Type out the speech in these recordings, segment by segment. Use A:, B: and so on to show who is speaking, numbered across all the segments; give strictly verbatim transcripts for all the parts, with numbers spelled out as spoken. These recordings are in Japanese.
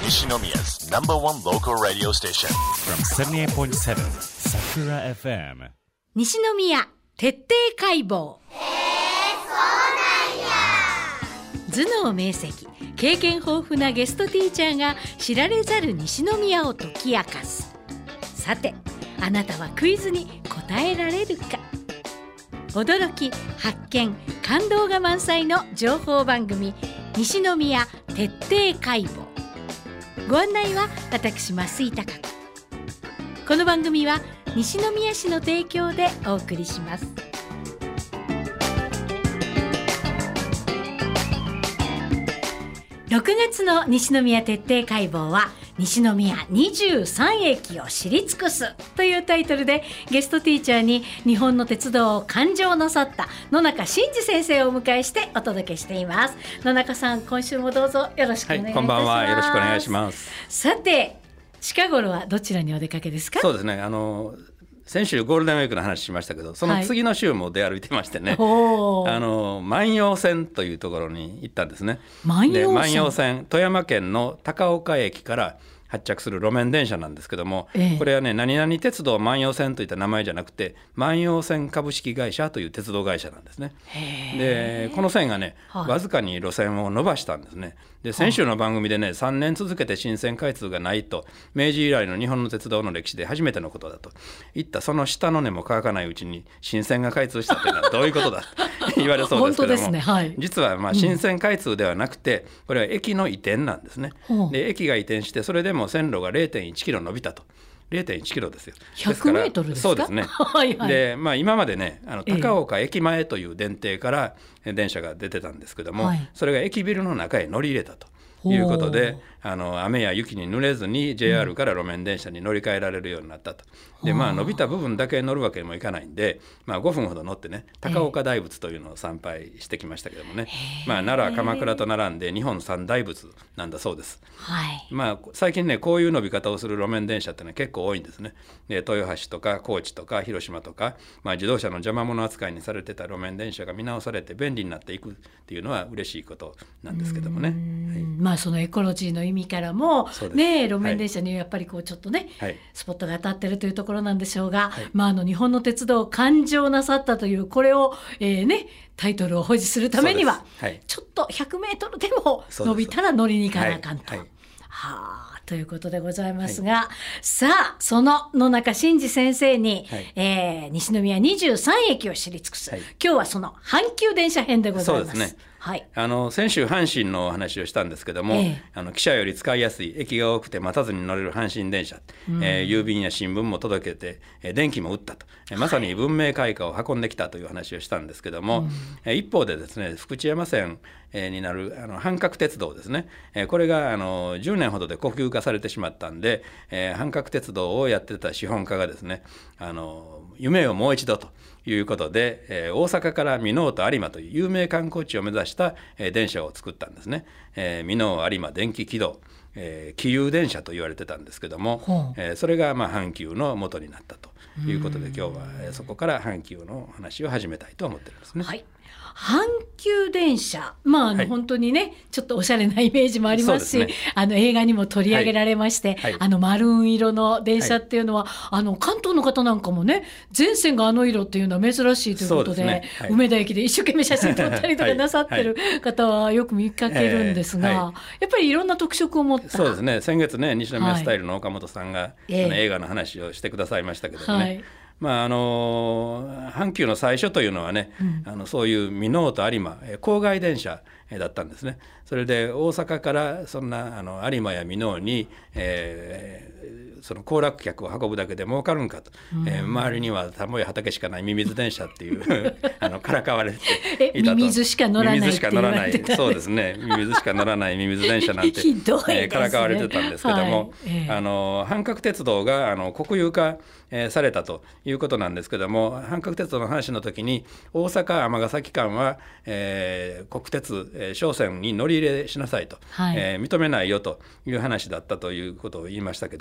A: Nishinomiya's number one local radio station
B: from seventy-eight point seven Sakura エフエム
C: 西宮徹底解剖。頭脳明晰、経験豊富なゲストティーチャーが知られざる西宮を解き明かす。さて、あなたはクイズに答えられるか。驚き、発見、感動が満載の情報番組、西宮徹底解剖。ご案内は私増井貴子。この番組は西宮市の提供でお送りします。ろくがつの西宮徹底解剖は西宮にじゅうさん駅を知り尽くすというタイトルで、ゲストティーチャーに日本の鉄道を勘定なさった野中伸二先生をお迎えしてお届けしています。野中さん、今週もどうぞよろしくお願いいたします。
D: はい、こんばんは。よろしくお願いします。
C: さて、近頃はどちらにお出かけですか？
D: そうですね、あの先週ゴールデンウィークの話しましたけど、その次の週も出歩いてましてね、はい、あの万葉線というところに行ったんですね。
C: 万葉線、
D: で万葉線、富山県の高岡駅から発着する路面電車なんですけども、ええ、これはね、何々鉄道万葉線といった名前じゃなくて万葉線株式会社という鉄道会社なんですね。でこの線がね、はい、わずかに路線を伸ばしたんですね。で先週の番組でね、さんねん続けて新線開通がないと、明治以来の日本の鉄道の歴史で初めてのことだと言った、その下の根も乾かないうちに新線が開通したというのはどういうことだと言われそうですけども、本当ですね、はい、実はまあ新線開通ではなくて、これは駅の移転なんですね。で駅が移転して、それでも線路が れいてんいちキロ伸びたと。れいてんいちキロですよ。
C: ひゃくメートルですか？
D: そうですね。はいはい。で、まあ、今までね、あの高岡駅前という電停から電車が出てたんですけども、はい、それが駅ビルの中へ乗り入れたということで、あの雨や雪に濡れずに ジェイアール から路面電車に乗り換えられるようになったと。でまあ伸びた部分だけ乗るわけにもいかないんで、まあ、ごふんほど乗ってね、高岡大仏というのを参拝してきましたけどもね、まあ、奈良鎌倉と並んで日本三大仏なんだそうです。はい、まあ、最近ね、こういう伸び方をする路面電車ってね、結構多いんですね。で豊橋とか高知とか広島とか、まあ、自動車の邪魔者扱いにされてた路面電車が見直されて便利になっていくっていうのは嬉しいことなんですけどもね。はい、
C: まあ、そのエコロジーの意味からも、ね、路面電車にやっぱりこうちょっとね、はい、スポットが当たってるというところなんでしょうが、はい、まあ、あの日本の鉄道を勘定なさったというこれを、えーね、タイトルを保持するためには、はい、ちょっとひゃくメートルでも伸びたら乗りに行かなあかんと、はいはい、はあ、ということでございますが、はい、さあその野中伸二先生に、はい、えー、西宮にじゅうさん駅を知り尽くす、はい、今日はその阪急電車編でございます。
D: そうですね、
C: はい、
D: あの先週阪神のお話をしたんですけども、ええ、あの汽車より使いやすい、駅が多くて待たずに乗れる阪神電車、うん、えー、郵便や新聞も届けて、えー、電気も打ったと、えー、まさに文明開化を運んできたという話をしたんですけども、うん、えー、一方でですね、福知山線、えー、になるあの阪郭鉄道ですね、えー、これがあのじゅうねんほどで国有化されてしまったんで、えー、阪郭鉄道をやってた資本家がですね、あの夢をもう一度ということで、えー、大阪から箕面と有馬という有名観光地を目指した、えー、電車を作ったんですね。えー、箕面有馬電気軌道、えー、気遊電車と言われてたんですけども、えー、それがまあ阪急の元になったということで、今日は、えー、そこから阪急の話を始めたいと思ってるんですね。
C: はい、阪急電車、まああの、はい、本当にね、ちょっとおしゃれなイメージもありますし、すね、あの映画にも取り上げられまして、はいはい、あのマルーン色の電車っていうのは、はい、あの関東の方なんかもね、全線があの色っていうのは珍しいということ で, で、ね、はい、梅田駅で一生懸命写真撮ったりとかなさってる方はよく見かけるんですが、はいはい、やっぱりいろんな特色を持った。
D: そうですね、先月ね、西宮スタイルの岡本さんが、はい、あの映画の話をしてくださいましたけどもね、はい、まあ、あの阪急の最初というのはね、うん、あのそういう箕面と有馬、郊外電車だったんですね。それで大阪からそんなあの有馬や箕面に、えー、その行楽客を運ぶだけで儲かるんかと、うん、えー、周りには田んぼや畑しかないミミズ電車っていうあのからかわれていたと。
C: ミミズしか乗らないって言われてた。
D: そうですね、ミミズしか乗らないミミズ電車なんて
C: ひどいですね、えー、
D: からかわれてたんですけども、はい、えー、あの阪郭鉄道があの国有化、えー、されたということなんですけども、阪郭鉄道の話の時に大阪尼崎間は、えー、国鉄、えー、商船に乗り入れしなさいと、はい、えー、認めないよという話だったということを言いましたけども、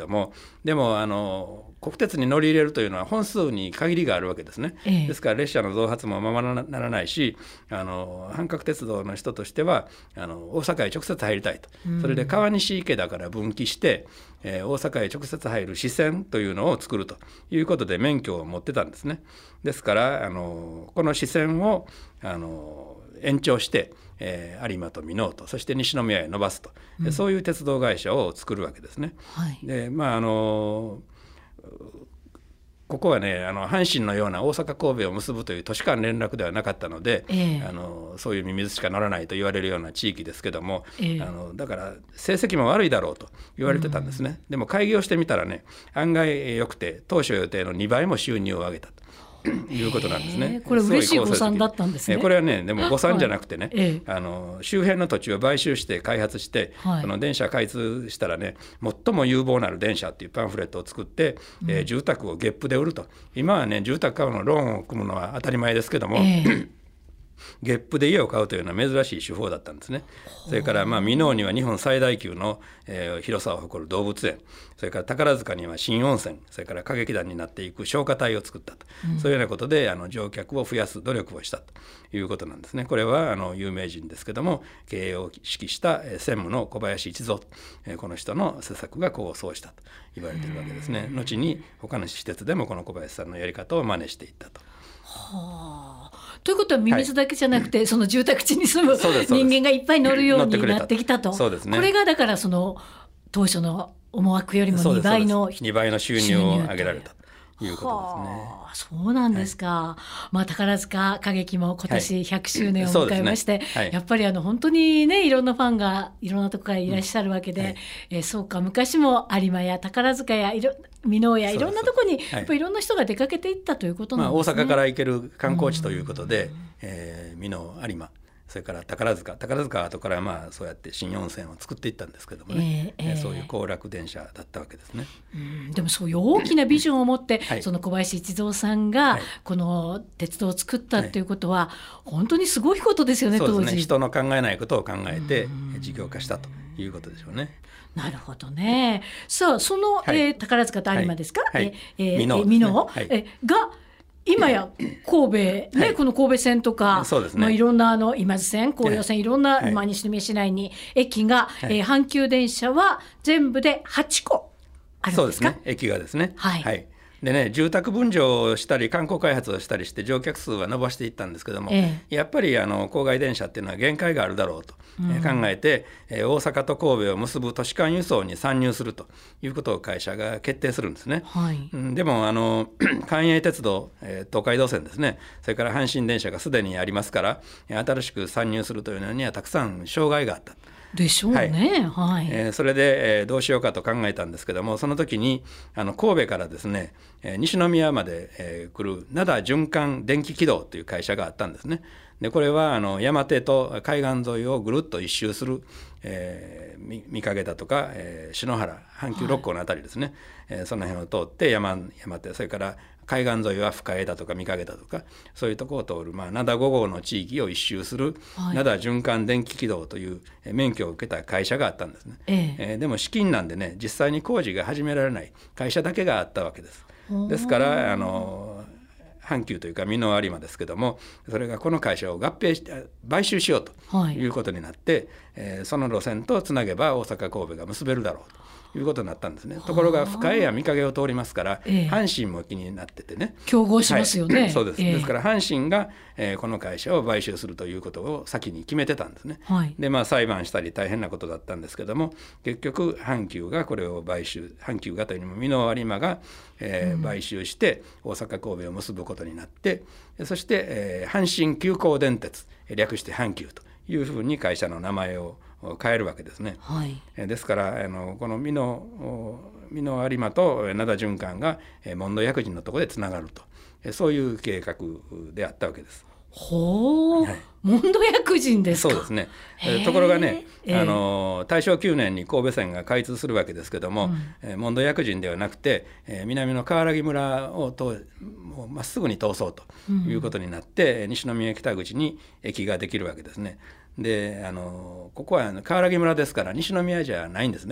D: でもあの国鉄に乗り入れるというのは本数に限りがあるわけですね、ええ、ですから列車の増発もままならないし、あの阪郭鉄道の人としてはあの大阪へ直接入りたいと、うん、それで川西池田から分岐して、えー、大阪へ直接入る支線というのを作るということで免許を持ってたんですね。ですからあのこの支線をあの延長して、えー、有馬と箕面とそして西宮へ伸ばすと、うん、そういう鉄道会社を作るわけですね、はい、でまああのここはねあの阪神のような大阪神戸を結ぶという都市間連絡ではなかったので、えー、あのそういうミミズしか乗らないと言われるような地域ですけども、えー、あのだから成績も悪いだろうと言われてたんですね、うん、でも開業してみたらね案外良くて当初予定のにばいも収入を上げたということなんですね。
C: これ嬉しい誤算だったんですね。
D: これはねでも誤算じゃなくてね、はい、あの周辺の土地を買収して開発して、はい、その電車開通したらね最も有望なる電車っていうパンフレットを作って、うんえー、住宅を月賦で売ると。今はね住宅買うのローンを組むのは当たり前ですけども、えー月賦で家を買うというのは珍しい手法だったんですね。それからまあ箕面には日本最大級の、えー、広さを誇る動物園、それから宝塚には新温泉、それから歌劇団になっていく消化隊を作ったと、うん、そういうようなことであの乗客を増やす努力をしたということなんですね。これはあの有名人ですけども経営を指揮した、えー、専務の小林一三、えー、この人の施策が構想したと言われているわけですね。後に他の施設でもこの小林さんのやり方を真似していったと。
C: はあ、ということはミミズだけじゃなくて、はい、その住宅地に住む人間がいっぱい乗るようになってきたと。そうですね、これがだからその当初の思惑よりもにばいの
D: にばいの収入を上げられたということですね。
C: はあ、そうなんですか、はい、まあ、宝塚歌劇も今年ひゃくしゅうねんを迎えまして、はいねはい、やっぱりあの本当にねいろんなファンがいろんなところからいらっしゃるわけで、うんはいえー、そうか昔も有馬や宝塚やいろ箕面やいろんなところにやっぱりいろんな人が出かけていったということなんですね。
D: まあ、大阪から行ける観光地ということで、えー、箕面有馬それから宝塚宝塚は後からまあそうやって新温泉を作っていったんですけどもね、えーえー、そういう行楽電車だったわけですね。
C: うんでもそういう大きなビジョンを持って、はい、その小林一三さんがこの鉄道を作ったっていうことは本当にすごいことですよね、はい、当時。
D: そうですね、人の考えないことを考えて事業化したということでしょうね。
C: なるほどね。さあその、はいえー、宝塚と有馬ですか、
D: はいはい
C: えー、箕面、ねはい、えが今や神戸、ねはい、この神戸線とか、そうですね、まあ、いろんなあの今津線紅葉線いろんな、はいまあ、西宮市内に駅が、はいえー、阪急電車は全部ではちこあるんですか。
D: そうですね、駅がですね、はいはいでね、住宅分譲をしたり観光開発をしたりして乗客数は伸ばしていったんですけども、ええ、やっぱりあの郊外電車っていうのは限界があるだろうと、うん、考えて、えー、大阪と神戸を結ぶ都市間輸送に参入するということを会社が決定するんですね、はいうん、でもあの関営鉄道、えー、東海道線ですね、それから阪神電車がすでにありますから新しく参入するというのにはたくさん障害があった
C: でしょうね、はいはい
D: えー、それで、えー、どうしようかと考えたんですけども、その時にあの神戸からですね、えー、西宮まで、えー、来る灘循環電気軌道という会社があったんですね。でこれはあの山手と海岸沿いをぐるっと一周する、えー、三陰だとか、えー、篠原阪急六甲のあたりですね、はいえー、その辺を通って山、山手それから海岸沿いは深江だとか三陰だとかそういうところを通る、まあ、灘ご号の地域を一周する、はい、灘循環電気軌道という免許を受けた会社があったんですね、えええー、でも資金なんでね実際に工事が始められない会社だけがあったわけです。ですからあの阪急というか箕面有馬ですけどもそれがこの会社を合併して買収しようということになって、はいえー、その路線とつなげば大阪神戸が結べるだろうということになったんですね。ところが深江や三陰を通りますから、ええ、阪神も気になっててね
C: 競合しますよね、
D: はい、そうです、ええ、ですから阪神が、えー、この会社を買収するということを先に決めてたんですね、はいでまあ、裁判したり大変なことだったんですけども結局阪急がこれを買収阪急がというのも箕面有馬が、えー、買収して大阪神戸を結ぶことになってそして、えー、阪神急行電鉄略して阪急というふうに会社の名前を変えるわけですね、はい、ですからあのこの箕面有馬と灘循環が門戸薬人のところでつながるとそういう計画であったわけです。
C: ほう、はい、門戸薬人ですか。
D: そうですね。ところがねあの大正きゅうねんに神戸線が開通するわけですけども、うん、門戸薬人ではなくて南の河原木村をまっすぐに通そうということになって、うん、西宮北口に駅ができるわけですね。であのここは河原木村ですから西宮じゃないんですね。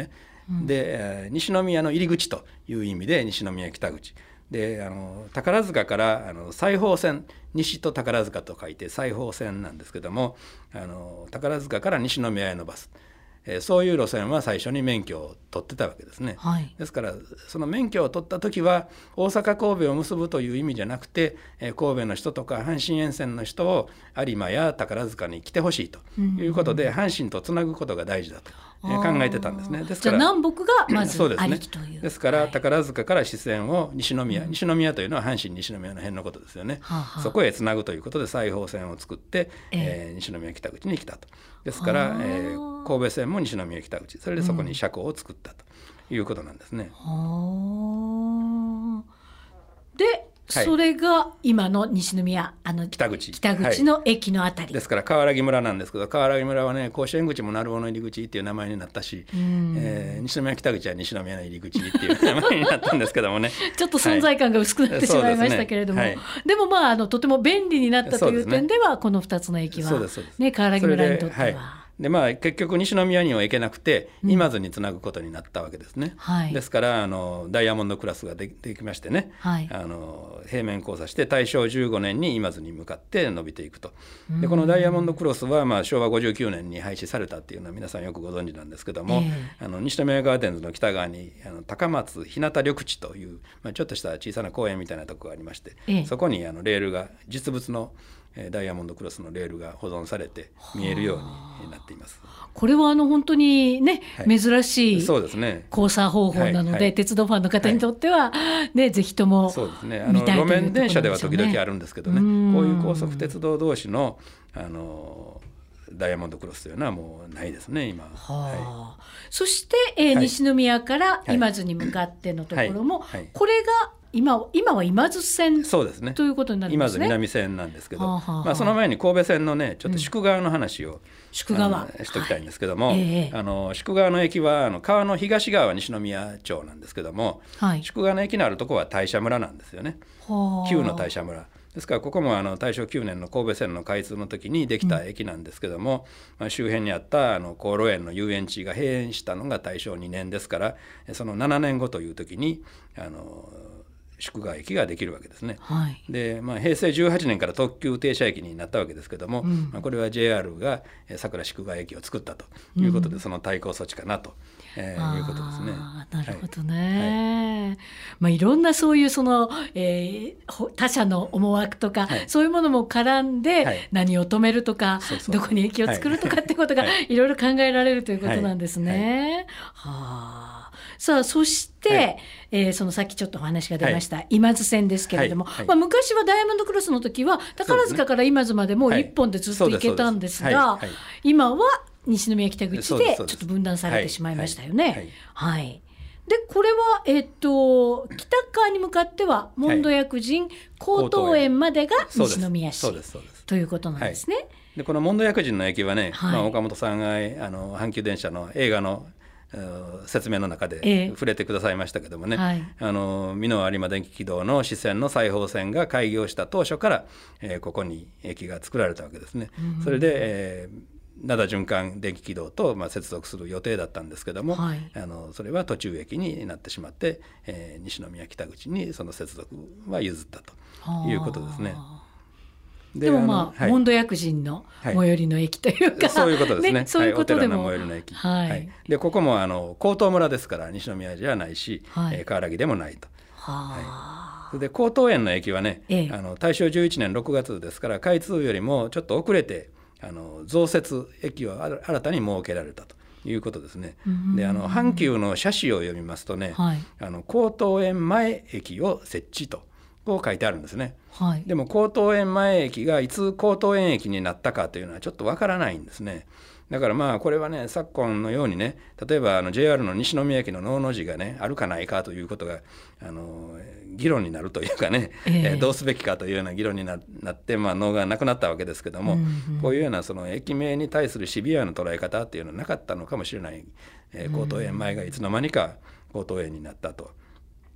C: うん、
D: で西宮の入り口という意味で西宮北口で、あの宝塚からあの西宝線、西と宝塚と書いて西宝線なんですけども、あの宝塚から西宮へのバス、えー、そういう路線は最初に免許を取ってたわけですね、
C: はい、
D: ですからその免許を取った時は大阪神戸を結ぶという意味じゃなくて、えー、神戸の人とか阪神沿線の人を有馬や宝塚に来てほしいということで、うん、阪神とつなぐことが大事だと考えてたんですね。ですから
C: じゃあ南北がまずありきという。
D: そうですね。ですから宝塚から支線を西宮、うん、西宮というのは阪神西宮の辺のことですよね、はあはあ、そこへつなぐということで西宝線を作って、えーえー、西宮北口に来たと。ですから、えー、神戸線も西宮北口、それでそこに車庫を作ったということなんですね、
C: うん、ではい、それが今の西宮あの
D: 北口、
C: 北口の駅のあたり、
D: はい、ですから川原木村なんですけど、川原木村はね甲子園口も鳴尾の入り口っていう名前になったし、えー、西宮北口は西宮の入り口っていう名前になったんですけどもね
C: ちょっと存在感が薄くなってしまいましたけれども、はい、で, ねはい、でもまああのとても便利になったという点では、ね、このふたつの駅は、ね、川原木村にとっては
D: でまあ、結局西宮には行けなくて今津につなぐことになったわけですね、うんはい、ですからあのダイヤモンドクラスが で, できましてね、はい、あの平面交差して大正じゅうごねんに今津に向かって伸びていくと。でこのダイヤモンドクロスは、まあ、しょうわごじゅうきゅうねんに廃止されたっていうのは皆さんよくご存知なんですけども、えー、あの西宮ガーデンズの北側にあの高松日向緑地という、まあ、ちょっとした小さな公園みたいなところがありまして、えー、そこにあのレールが実物のダイヤモンドクロスのレールが保存されて見えるようになっています。
C: これはあの本当にね、はい、珍しい
D: そうですね
C: 交差方法なので、はいはい、鉄道ファンの方にとっては、はいね、ぜひとも
D: そうですね、あの路面電車では時々あるんですけどね、こういう高速鉄道同士の、あのダイヤモンドクロスというのはもうないですね今、は
C: はい、そして、えーはい、西宮から今津に向かってのところも、はいはい、これが今, 今は今津線
D: そうですね
C: ということになるんですね。
D: 今津南線なんですけど、はあはあまあ、その前に神戸線のねちょっと宿川の話を、うん、
C: 宿川
D: しときたいんですけども、
C: はいえー、
D: あの宿川の駅はあの川の東側は西宮町なんですけども、はい、宿川の駅のあるところは大社村なんですよね、はあ、旧の大社村ですからここもあの大正きゅうねんの神戸線の開通の時にできた駅なんですけども、うんまあ、周辺にあったあの厚労園の遊園地が閉園したのが大正にねんですからそのななねんごという時にあの宿川駅ができるわけですね、はいでまあ、平成じゅうはちねんから特急停車駅になったわけですけども、うんまあ、これは ジェイアール が桜宿川駅を作ったということで、うん、その対抗措置かなと、えー、いうことですね。
C: なるほどね、はいまあ、いろんなそういうその、えー、他社の思惑とか、はい、そういうものも絡んで、はい、何を止めるとかそうそうどこに駅を作るとかってことが、はい、いろいろ考えられるということなんですね、はいはい、はあさあそして、はいえー、そのさっきちょっとお話が出ました、はい、今津線ですけれども、はいはいまあ、昔はダイヤモンドクロスの時は宝塚から今津までもう一本でずっと行けたんですが今は西宮北口でちょっと分断されてしまいましたよね。はい、はいはい、でこれは、えー、と北側に向かっては門戸薬人高等園までが西宮市ということなんですね。はい、
D: でこの門戸薬人の駅はね、はいまあ、岡本さんがあの阪急電車の映画の説明の中で触れてくださいましたけどもね、えーはい、あの美濃有馬電気軌道の支線の西宝線が開業した当初から、えー、ここに駅が作られたわけですね、うん、それで、えー、灘循環電気軌道と、まあ、接続する予定だったんですけども、はい、あのそれは途中駅になってしまって、えー、西宮北口にその接続は譲ったということですね。
C: で, でもまあ、はい、門戸薬人の最寄りの駅というか、
D: はい、そういうことですね。
C: ねそういうことでも、
D: はい、お寺の最寄りの駅、はいはい、でここもあの江東村ですから西宮じゃないし、はいえー、河原木でもないと。はい、それで江東園の駅はね、ええ、あの大正じゅういちねんろくがつですから開通よりもちょっと遅れてあの増設駅を新たに設けられたということですね。であの阪急の写真を読みますとね、はい、あの江東園前駅を設置とこう書いてあるんですね。はい、でも江東園前駅がいつ江東園駅になったかというのはちょっとわからないんですね。だからまあこれはね昨今のようにね例えばあの ジェイアール の西宮駅の能の字がねあるかないかということがあの議論になるというかね、えー、どうすべきかというような議論に な, なってまあ能がなくなったわけですけども、うんうん、こういうようなその駅名に対するシビアな捉え方っていうのはなかったのかもしれない、えー、江東園前がいつの間にか江東園になったと。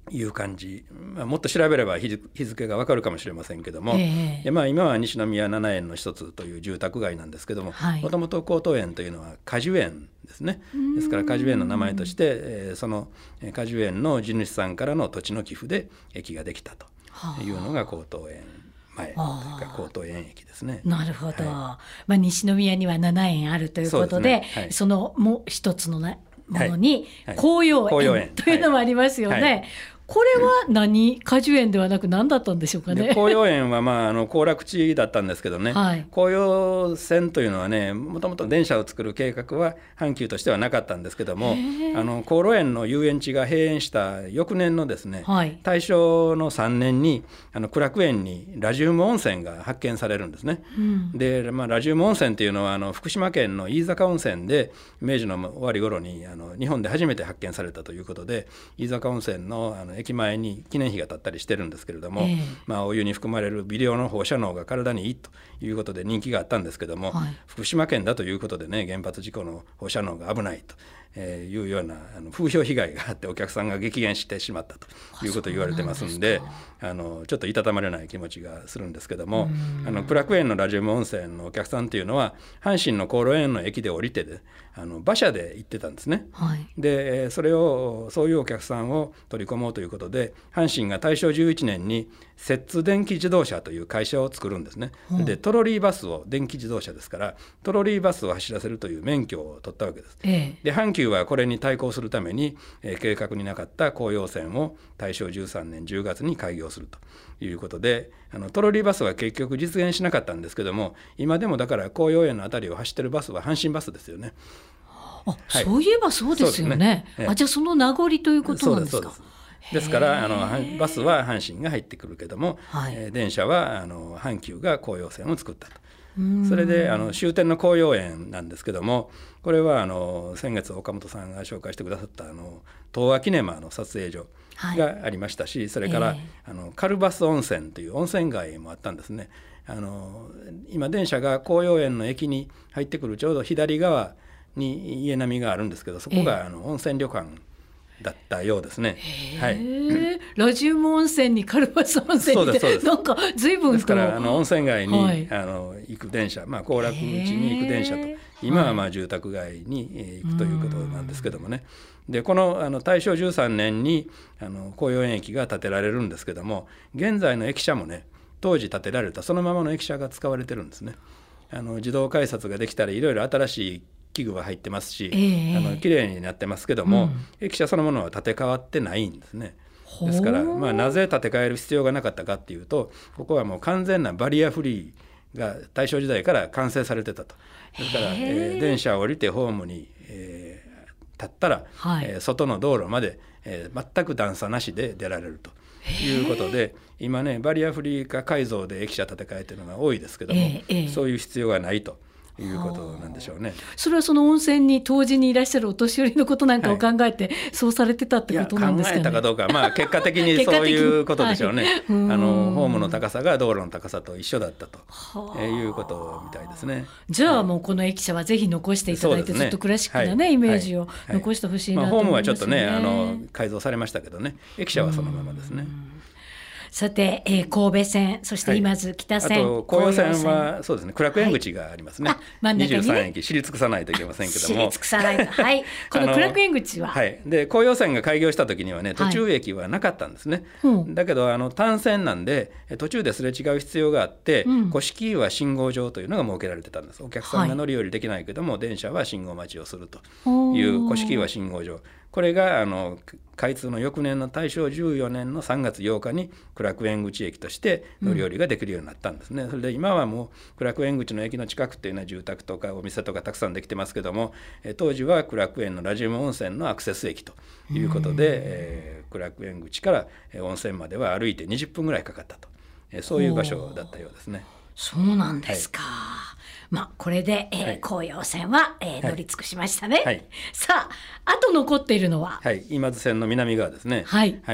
D: いう感じ、まあ、もっと調べれば日付が分かるかもしれませんけども、
C: えー
D: でまあ、今は西宮七園の一つという住宅街なんですけども、もともと江東園というのは果樹園ですね。ですから果樹園の名前として、えー、その果樹園の地主さんからの土地の寄付で駅ができたというのが江東園前というか江東園駅ですね。
C: なるほど、
D: は
C: いまあ、西宮にはなな園あるということで、 そ, で、ねはい、そのもう一つの、ね、ものに紅葉園というのもありますよね、はいはい、これは何果樹園ではなく何だったんでしょうかね。
D: 紅葉園は、まあ、あの行楽地だったんですけどね、はい、紅葉線というのはね、もともと電車を作る計画は阪急としてはなかったんですけども、あの紅露園の遊園地が閉園した翌年のですね、はい、大正のさんねんにあの苦楽園にラジウム温泉が発見されるんですね、うん、で、まあ、ラジウム温泉というのはあの福島県の飯坂温泉で明治の終わり頃にあの日本で初めて発見されたということで、飯坂温泉のあの駅前に記念碑が立ったりしてるんですけれども、えーまあ、お湯に含まれる微量の放射能が体にいいということで人気があったんですけども、はい、福島県だということでね、原発事故の放射能が危ないというようなあの風評被害があってお客さんが激減してしまったということを言われてますんで、あのちょっといたたまれない気持ちがするんですけども、あの苦楽園のラジウム温泉のお客さんというのは阪神の高露園の駅で降りてであの馬車で行ってたんですね、はい、でそれをそういうお客さんを取り込もうということで阪神が大正じゅういちねんに摂津電気自動車という会社を作るんですね、うん、でトロリーバスを電気自動車ですからトロリーバスを走らせるという免許を取ったわけです、ええ、で阪急はこれに対抗するために、えー、計画になかった紅葉線を大正じゅうさんねんじゅうがつに開業するということで、あのトロリーバスは結局実現しなかったんですけども、今でもだから紅葉園のあたりを走ってるバスは阪神バスですよね。
C: あ、はい、そういえばそうですよね。ね、ええ、あ、じゃあその名残ということなんですか。そうです、そうです。ですからあのバスは阪神が入ってくるけども、はい、えー、電車はあの阪急が紅葉線を作ったと。それであの終点の紅葉園なんですけども、これはあの先月岡本さんが紹介してくださったあの東和キネマの撮影所がありましたし、はい、それから、えー、あのカルバス温泉という温泉街もあったんですね。あの今電車が紅葉園の駅に入ってくるちょうど左側に家並みがあるんですけど、そこがあの温泉旅館だったようですね、はい、 ラジウム温泉にカルバス温泉にってなんか随分と
D: ですからあの温泉街に、はい、あの行く電車、まあ、行楽地に行く電車と今はまあ住宅街に行くということなんですけどもね、でこの、あの大正じゅうさんねんにあの紅葉園駅が建てられるんですけども、現在の駅舎もね当時建てられたそのままの駅舎が使われてるんですね。あの自動改札ができたりいろいろ新しい器具が入ってますし、えー、あの綺麗になってますけども、うん、駅舎そのものは建て替わってないんですね。ですから、まあ、なぜ建て替える必要がなかったかっていうと、ここはもう完全なバリアフリーが大正時代から完成されてたと。ですから、えー、電車を降りてホームに、えー、立ったら、はい、えー、外の道路まで、えー、全く段差なしで出られるということで、今ねバリアフリー化改造で駅舎建て替えてるのが多いですけども、えー、そういう必要がないということなんでしょうね。
C: それはその温泉に当時にいらっしゃるお年寄りのことなんかを考えて、はい、そうされてたってことなんですかね。
D: いや考えたかどうか、まあ、結果的にそういうことでしょうね。はい、あのホームの高さが道路の高さと一緒だったと、えー、いうことみたいですね。
C: じゃあもうこの駅舎はぜひ残していただいて、ずっとクラシックな、ね、はい、イメージを残してほしいなと思いますね。
D: まあ、ホームはちょっとねあの改造されましたけどね、駅舎はそのままですね。
C: さて、えー、神戸線、そして今津北線、
D: はい、あと紅葉線はそうですね、苦楽園口がありますね、はい、真ん中にね、にじゅうさん駅知り尽くさないといけませんけども、
C: 知り尽くさないと、はい、この苦楽園口は、
D: はい、で紅葉線が開業した時にはね途中駅はなかったんですね、はい、だけどあの単線なんで途中ですれ違う必要があって、うん、甑湯は信号場というのが設けられてたんです。お客さんが乗り降りできないけども、はい、電車は信号待ちをするという甑湯は信号場、これがあの開通の翌年の大正じゅうよねんのさんがつようかに苦楽園口駅として乗り降りができるようになったんですね、うん、それで今はもう苦楽園口の駅の近くっていうのは住宅とかお店とかたくさんできてますけども、え当時は苦楽園のラジウム温泉のアクセス駅ということで、えー、苦楽園口から温泉までは歩いてにじゅっぷんぐらいかかったと、えそういう場所だったようですね。
C: そうなんですか、はい、まあ、これで、えーはい、紅葉線は、えー、乗り尽くしましたね、はい、さああと残っているのは、
D: はい、今津線の南側ですね、
C: はい
D: はい、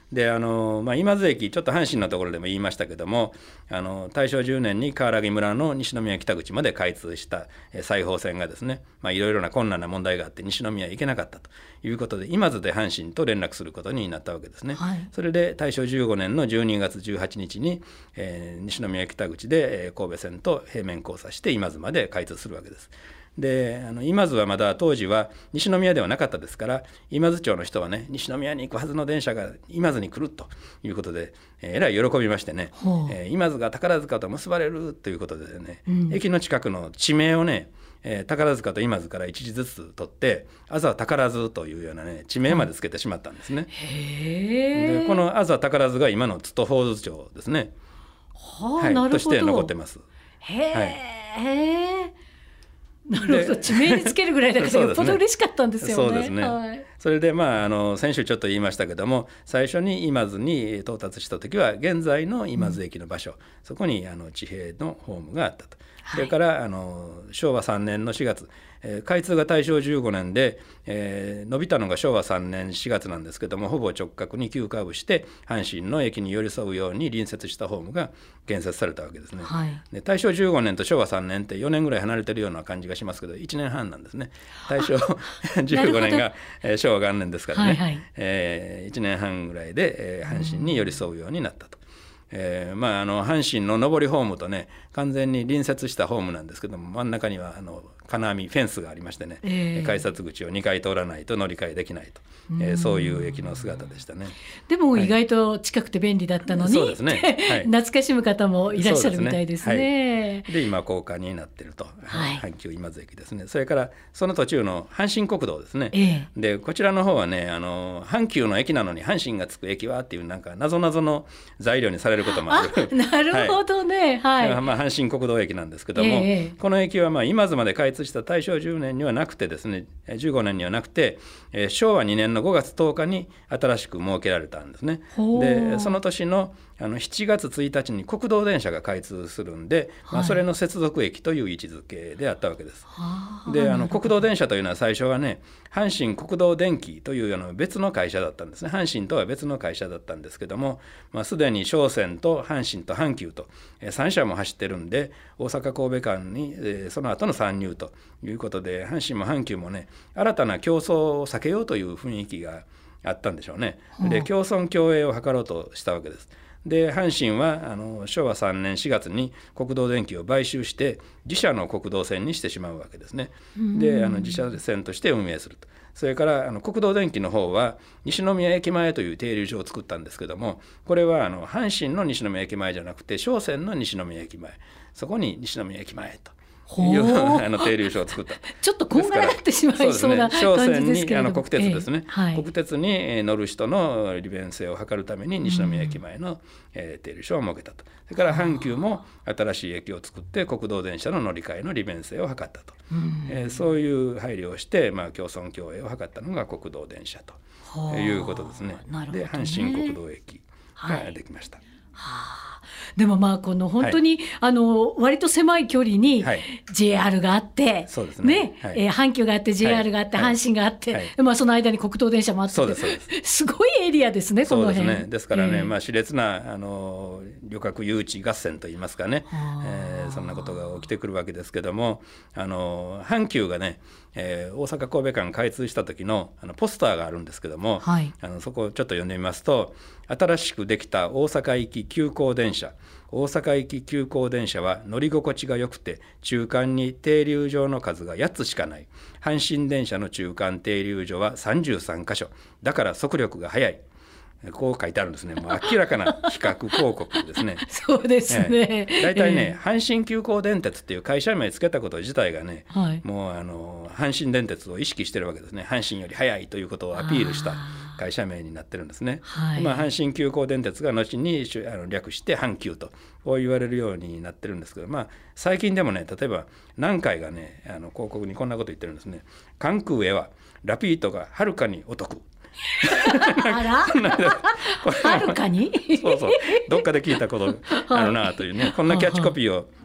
D: であの、まあ、今津駅ちょっと阪神のところでも言いましたけども、あの大正じゅうねんに川原木村の西宮北口まで開通した再放線がですね、まあ、いろいろな困難な問題があって西宮へ行けなかったということで、今津で阪神と連絡することになったわけですね、はい、それで大正じゅうごねんのじゅうにがつじゅうはちにちに、えー、西宮北口で、えー、神戸線と平面交差して今津まで開通するわけです。であの今津はまだ当時は西宮ではなかったですから、今津町の人はね、西宮に行くはずの電車が今津に来るということで、えー、えらい喜びましてね、えー、今津が宝塚と結ばれるということでね、うん、駅の近くの地名をね、えー、宝塚と今津から一字ずつ取ってあざ宝津というようなね地名までつけてしまったんですね、うん、へでこのあざ宝津が今の津と宝津町ですね、
C: はあ、はい、
D: として残ってます。
C: へえ、はいなるほど、地名につけるぐらいだからよっぽど嬉しかったんですよね。
D: そうですね、はい、それでまああの先週ちょっと言いましたけども、最初に今津に到達した時は現在の今津駅の場所、うん、そこにあの地平のホームがあったと。それからあのしょうわさんねんのしがつ、えー、開通が大正じゅうごねんで、えー、伸びたのがしょうわさんねんしがつなんですけども、ほぼ直角に急カーブして阪神の駅に寄り添うように隣接したホームが建設されたわけですね、はい、で大正じゅうごねんとしょうわさんねんってよねんぐらい離れてるような感じがしますけど、いちねんはんなんですね。大正じゅうごねんが、えー、昭和元年ですからね、はいはい、えー、いちねんはんぐらいで、えー、阪神に寄り添うようになったと。えーまあ、あの阪神の上りホームとね完全に隣接したホームなんですけども、真ん中にはあの金網フェンスがありましてね、えー、改札口をにかい通らないと乗り換えできないと、えー、そういう駅の姿でしたね。
C: でも意外と近くて便利だったのに、はい、そうですね、はい、懐かしむ方もいらっしゃるみたいですね。
D: で、はい、で今高架になっていると、はい、阪急今津駅ですね。それからその途中の阪神国道ですね、えー、でこちらの方はね、あの阪急の駅なのに阪神がつく駅はっていうなんか謎々の材料にされることもある。
C: あ、なるほどね、はいはい、
D: まあ、阪神国道駅なんですけども、えー、この駅はまあ今津まで開通した大正じゅうねんにはなくてですね、じゅうごねんにはなくて、えー、しょうわにねんのごがつとおかに新しく設けられたんですね。でその年のあのしちがつついたちに国道電車が開通するんで、はい、まあ、それの接続駅という位置づけであったわけです。であの国道電車というのは最初はね、阪神国道電機というあの別の会社だったんですね。阪神とは別の会社だったんですけども、まあ、すでに商船と阪神と阪急と、えー、さん社も走ってるんで、大阪神戸間に、えー、その後の参入ということで、阪神も阪急もね新たな競争を避けようという雰囲気があったんでしょうね。で共存共栄を図ろうとしたわけです。で阪神はあのしょうわさんねんしがつに国道電機を買収して自社の国道線にしてしまうわけですね。であの自社線として運営すると。それからあの国道電機の方は西宮駅前という停留所を作ったんですけども、これはあの阪神の西宮駅前じゃなくて商船の西宮駅前、そこに西宮駅前というあの停留所を作った。
C: ちょっとこんがらがってしまいそうな感じですけれども、
D: 商船にあの国鉄ですね、えーはい、国鉄に乗る人の利便性を図るために西宮駅前の、えー、停留所を設けたと。それから阪急も新しい駅を作って国道電車の乗り換えの利便性を図ったと、えー、そういう配慮をして、まあ、共存共栄を図ったのが国道電車ということですね。で阪神国道駅ができました、はい、は
C: あ、でもまあこの本当に、はい、あの割と狭い距離に ジェイアール があって、そうですね、ね、はい、えー、阪急があって ジェイアール があって、はい、阪神があって、はい、まあ、その間に国東電車もあって、そうですそうです、すごいエリアですね、この辺。
D: そうですね、ですからね、えーまあ、熾烈なあの旅客誘致合戦といいますかね、えー、そんなことが起きてくるわけですけども、あの阪急がね、えー、大阪神戸間開通した時 の, あのポスターがあるんですけども、はい、あのそこをちょっと読んでみますと、新しくできた大阪行き急行電車、大阪行き急行電車は乗り心地が良くて中間に停留所の数がやっつしかない。阪神電車の中間停留所はさんじゅうさんかしょだから速力が速い、こう書いてあるんですね。もう明らかな比較広告ですね。
C: そうですね。
D: だいたいね、えー、阪神急行電鉄っていう会社名つけたこと自体がね、はい、もうあの阪神電鉄を意識してるわけですね。阪神より速いということをアピールした会社名になってるんですね。はい、まあ、阪神急行電鉄が後にあの略して阪急とこう言われるようになってるんですけど、まあ、最近でもね、例えば南海がね、あの広告にこんなこと言ってるんですね。関空へはラピートがはるかにお得。
C: あらはるかに
D: そうそう、どっかで聞いたことあるなというね、こんなキャッチコピーを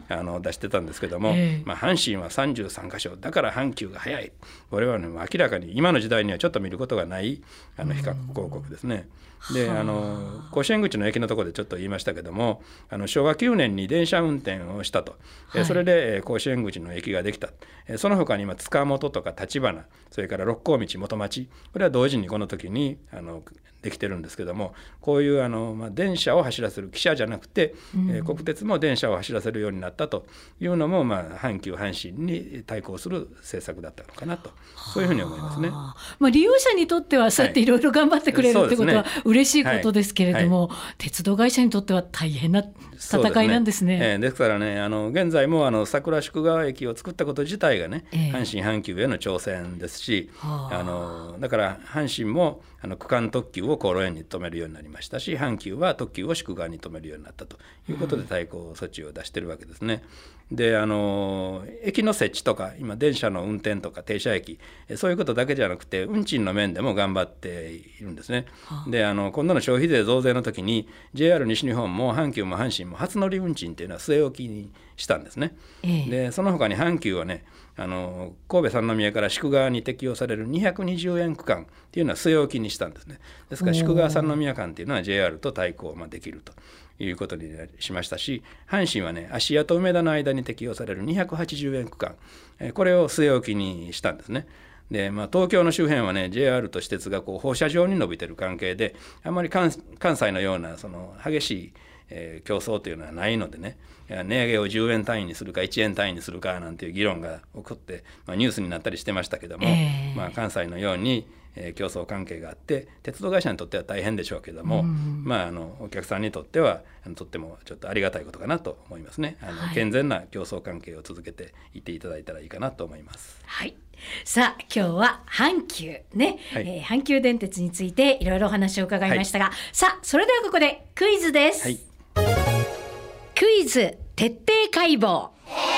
D: あの出してたんですけども、
C: えー
D: まあ、阪神はさんじゅうさんかしょだから阪急が早い、これは、ね、明らかに今の時代にはちょっと見ることがないあの比較広告ですね。であの甲子園口の駅のところでちょっと言いましたけども、あのしょうわきゅうねんに電車運転をしたと、はい、それで甲子園口の駅ができた。その他に今塚本とか立花、それから六甲道元町、これは同時にこの時にあのできてるんですけども、こういうあの、まあ、電車を走らせる汽車じゃなくて、うん、えー、国鉄も電車を走らせるようになったというのも、まあ、阪急阪神に対抗する政策だったのかなと、そういうふうに思いますね。
C: まあ、利用者にとってはそうやっていろいろ頑張ってくれる、はい、ってことは嬉しいことですけれども、はいはい、鉄道会社にとっては大変な戦いなんですね。
D: ですね、えー、ですからね、あの現在もあの桜宿川駅を作ったこと自体がね、えー、阪神阪急への挑戦ですし、あのだから阪神もあの区間特急を高路園に止めるようになりましたし、阪急は特急を宿川に止めるようになったということで対抗措置を出しているわけですね。であの駅の設置とか今電車の運転とか停車駅、そういうことだけじゃなくて運賃の面でも頑張っているんですね。であの今度の消費税増税の時に ジェイアール 西日本も阪急も阪神も初乗り運賃っていうのは据え置きにしたんですね。ええ、でその他に阪急はね、あの神戸三宮から宿川に適用されるにひゃくにじゅうえん区間っていうのは据え置きにしたんですね。ですから宿川三宮間っていうのは ジェイアール と対抗まあできるということにしましたし、阪神はね芦屋と梅田の間に適用されるにひゃくはちじゅうえん区間、これを据え置きにしたんですね。でまあ、東京の周辺はね ジェイアール と私鉄がこう放射状に伸びている関係で、あんまり 関, 関西のようなその激しい、えー、競争というのはないのでね、値上げをじゅうえん単位にするかいちえん単位にするかなんていう議論が起こって、まあ、ニュースになったりしてましたけども、えーまあ、関西のように、えー、競争関係があって鉄道会社にとっては大変でしょうけども、まあ、あのお客さんにとってはあのとってもちょっとありがたいことかなと思いますね。あの、はい、健全な競争関係を続けていっていただいたらいいかなと思います。
C: はい、さあ今日は阪急ね、はい、えー、阪急電鉄についていろいろお話を伺いましたが、はい、さあそれではここでクイズです。はい、クイズ徹底解剖。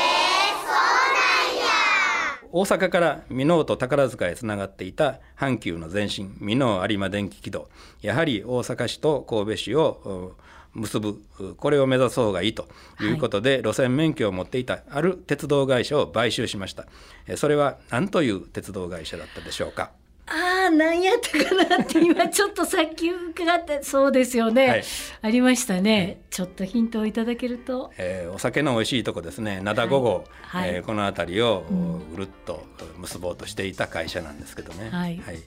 D: 大阪から箕面と宝塚へつながっていた阪急の前身箕面有馬電気軌道、やはり大阪市と神戸市を結ぶ、これを目指そうがいいということで、はい、路線免許を持っていたある鉄道会社を買収しました。それは何という鉄道会社だったでしょうか。
C: ああ、何やったかなって今ちょっとさっき伺ってそうですよね、はい、ありましたね、はい、ちょっとヒントをいただけると、
D: えー、お酒の美味しいとこですね、灘ご号、はい、えー、この辺りをぐるっと結ぼうとしていた会社なんですけどね、
C: はいはい、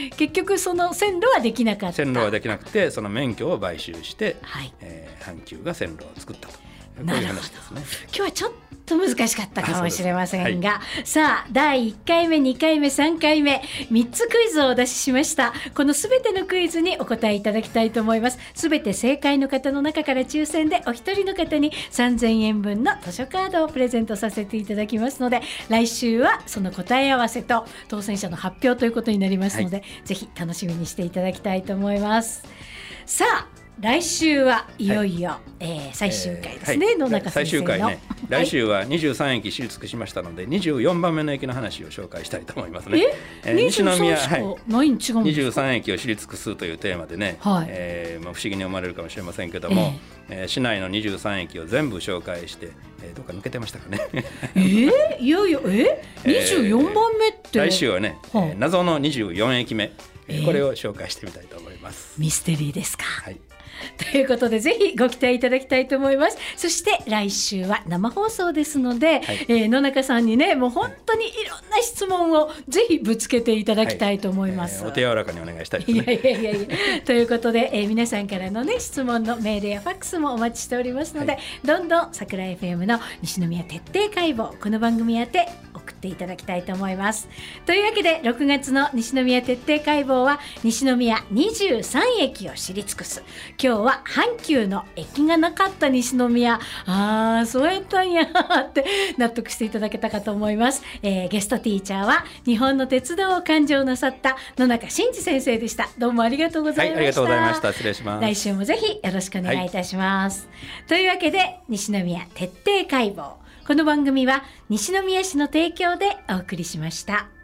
C: 結局その線路はできなかった。
D: 線路はできなくてその免許を買収して、はい、えー、阪急が線路を作ったと、こういう話ですね。
C: 今日はちょっと難しかったかもしれませんが、はい、さあだいいっかいめにかいめさんかいめみっつクイズをお出ししました。このすべてのクイズにお答えいただきたいと思います。すべて正解の方の中から抽選でお一人の方にさんぜんえんぶんの図書カードをプレゼントさせていただきますので、来週はその答え合わせと当選者の発表ということになりますので、はい、ぜひ楽しみにしていただきたいと思います。さあ来週はいよいよ、はい、えー、最終回ですね、えーはい、野中先生の最終回ね、
D: 来週はにじゅうさんえき知り尽くしましたので、にじゅうよんばんめの駅の話を紹介したいと思いますね。
C: え、えー、西宮、はい、に違うん
D: にじゅうさんえきを知り尽くすというテーマでね、はい、えーまあ、不思議に思われるかもしれませんけども、えーえー、市内のにじゅうさんえきを全部紹介して、えー、どっか抜けてましたかね。
C: えー、いやいや、えー、にじゅうよんばんめって、
D: 来週はね、はあ、えー、謎のにじゅうよんえきめ、えー、これを紹介してみたいと思います。
C: ミステリーですか。
D: はい、
C: ということでぜひご期待いただきたいと思います。そして来週は生放送ですので、はい、えー、野中さんにねもう本当にいろんな質問をぜひぶつけていただきたいと思います、
D: はい、えー、お手柔らかにお願いしたいですね。
C: いやいやいやいやということで、えー、皆さんからのね質問のメールやファックスもお待ちしておりますので、はい、どんどん桜 エフエム の西宮徹底解剖、この番組宛て送っていただきたいと思います。というわけでろくがつの西宮徹底解剖は西宮にじゅうさんえきを知り尽くす。今日は阪急の駅がなかった西宮、あーそうやったんやって納得していただけたかと思います、えー、ゲストティーチャーは日本の鉄道を勘定なさった野中伸二先生でした。どうもありがとうございました。はい、ありがとうございました。
D: 失礼します。
C: 来週もぜひよろしくお願いいたします、はい、というわけで西宮徹底解剖、この番組は西宮市の提供でお送りしました。